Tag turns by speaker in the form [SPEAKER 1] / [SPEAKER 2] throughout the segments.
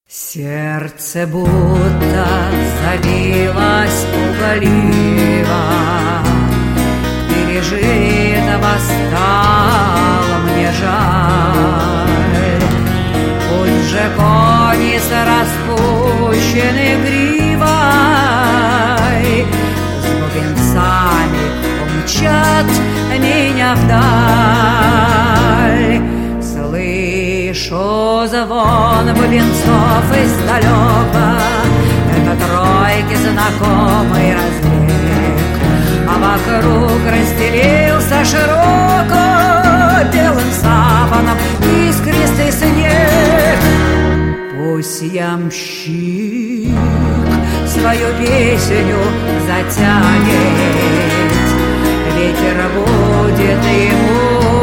[SPEAKER 1] Сердце будто забилось пугливо, пережитого стало мне жаль. Пусть же кони с распущенной гривой с бубенцами умчат меня вдаль. Слышу звон бубенцов издалека, это тройки знакомый разбег, а вокруг разделился широко белым саваном искристый снег. Пусть ямщик свою песню затянет, ветер будет ему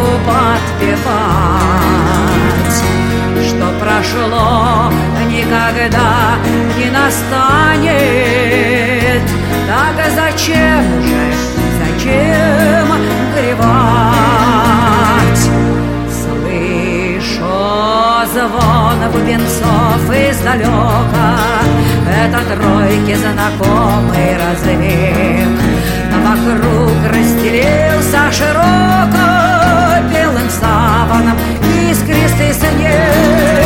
[SPEAKER 1] подпевать, что прошло никогда не настанет. Так зачем горевать? Слышу звон бубенцов издалека, это тройки знакомый развек, а вокруг расстелился широко белым саваном искристый снег.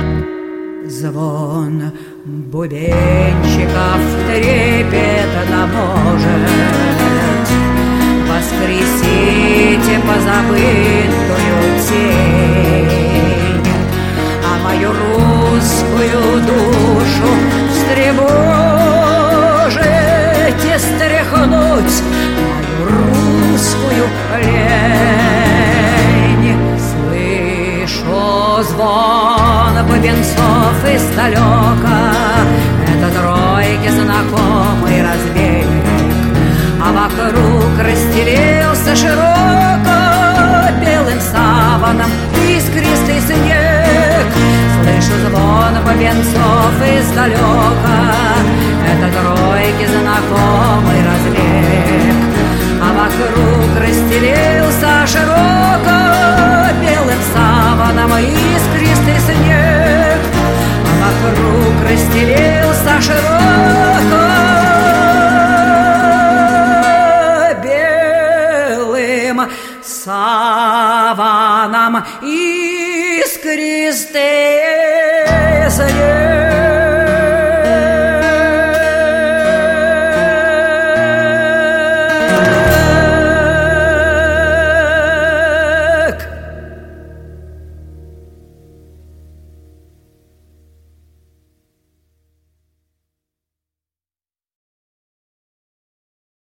[SPEAKER 1] Звон бубенчиков трепетно может воскресите позабытую тень, а мою русскую душу встревожить и стряхнуть мою русскую лень. Слышу звон бубенцов издалека, это тройки знакомый разбег, а вокруг расстелился широко белым саваном искристый снег. Слышу звон бубенцов издалека, это тройки знакомый разбег, а вокруг расстелился широко белым саваном искристый снег, а вокруг расстелился широко белым саваном искристый снег.